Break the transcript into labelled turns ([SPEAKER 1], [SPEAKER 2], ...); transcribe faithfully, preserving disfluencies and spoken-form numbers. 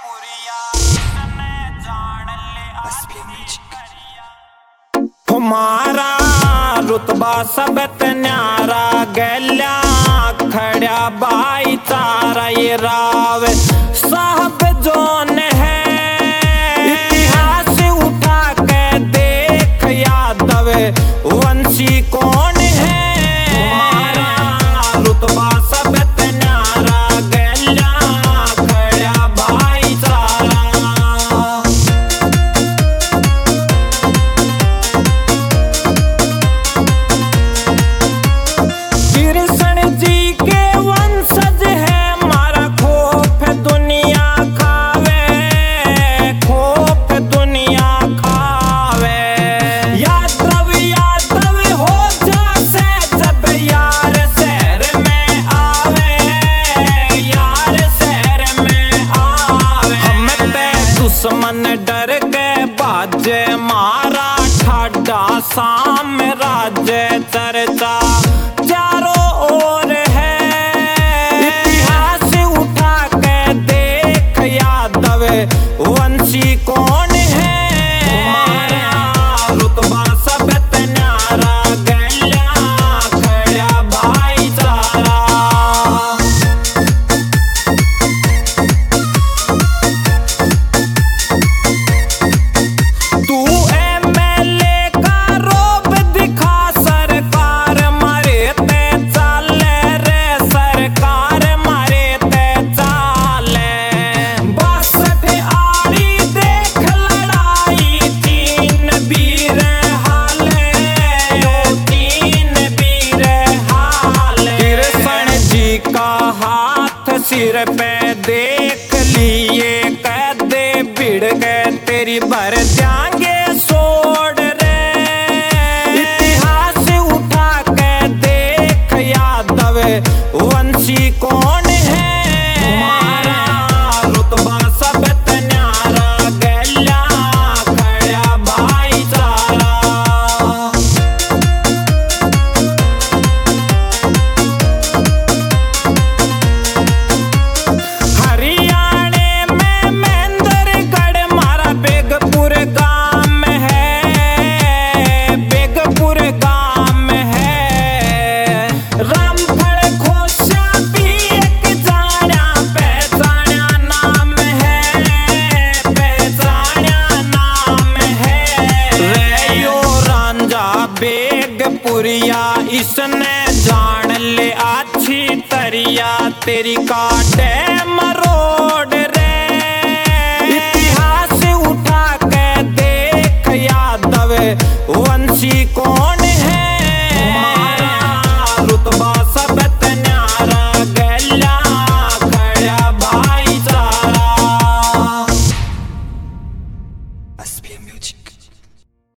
[SPEAKER 1] हमारा रुतबा सब न्यारा गैल्या खड़ा बाई तारा ये राव साहब जोन है इतिहास उठा के देख यादव वंशी कौन है। हमारा रुतबा सब न्यारा गैल्या खड़ा बाई तारा दुश्मन डर के बाजे मारा ठाडा साम्राज्य चर्चा चारों ओर है। इतिहास उठा के देख यादव वंशी कौन है। हमारा रुतबा सब न्यारा गैल्या खड़ा भाईचारा सिर पे देख लिए कदे भिड़ गए तेरी भर जाएंगे सोड़ रे। इतिहास उठा के देख यादव वंशी कौन है। हमारा रुतबा सब न्यारा गैल्या खड़ा भाईचारा बेगपुरिया इसने जान ले अच्छी तरिया तेरी काटे